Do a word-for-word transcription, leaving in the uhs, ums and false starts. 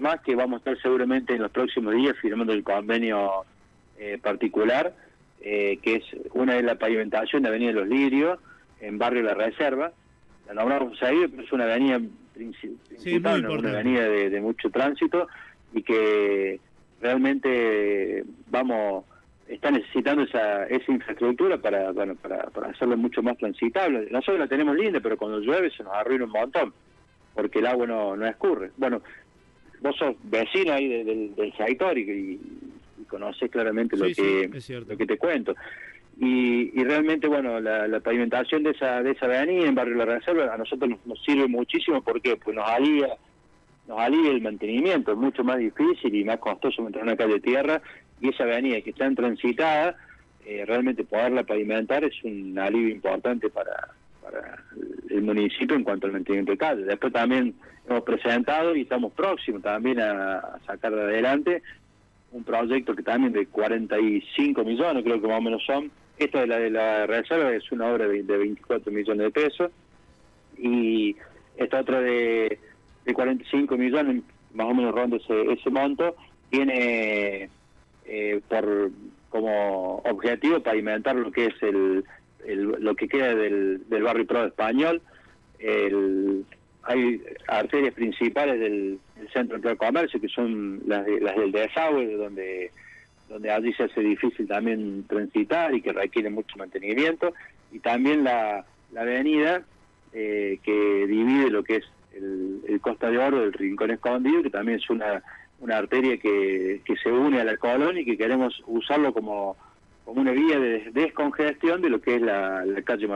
más que vamos a estar seguramente en los próximos días firmando el convenio eh, particular, eh, que es una de la pavimentación de Avenida Los Lirios, en Barrio La Reserva. La nombramos ahí, pero es una avenida principal, sí, muy importante. Una avenida de, de mucho tránsito y que realmente vamos está necesitando esa esa infraestructura para bueno para, para hacerlo mucho más transitable. Nosotros la tenemos linda, pero cuando llueve se nos arruina un montón, porque el agua no, no escurre. Bueno, vos sos vecino ahí de, de, del sector y, y, y conocés claramente lo, sí, que, sí, lo que te cuento. Y, y realmente, bueno, la, la pavimentación de esa de esa avenida en Barrio La Reserva a nosotros nos, nos sirve muchísimo. ¿Por qué? Pues nos alivia, nos alivia el mantenimiento. Es mucho más difícil y más costoso mantener una calle de tierra, y esa avenida que está transitada, eh, realmente poderla pavimentar es un alivio importante para, para el municipio en cuanto al mantenimiento de calle. Después también hemos presentado y estamos próximos también a, a sacar adelante un proyecto que también de cuarenta y cinco millones, creo que más o menos son. Esta de la de la reserva es una obra de, de veinticuatro millones de pesos, y esta otra de, de cuarenta y cinco millones, más o menos ronda ese, ese monto, tiene eh, por como objetivo pavimentar lo que es el, el lo que queda del, del barrio Prado Español. El, hay arterias principales del, del centro de comercio, que son las, de, las del desagüe, donde donde allí se hace difícil también transitar y que requiere mucho mantenimiento, y también la, la avenida eh, que divide lo que es el, el Costa de Oro del Rincón Escondido, que también es una, una arteria que, que se une a la Colón y que queremos usarlo como, como una vía de descongestión de lo que es la, la calle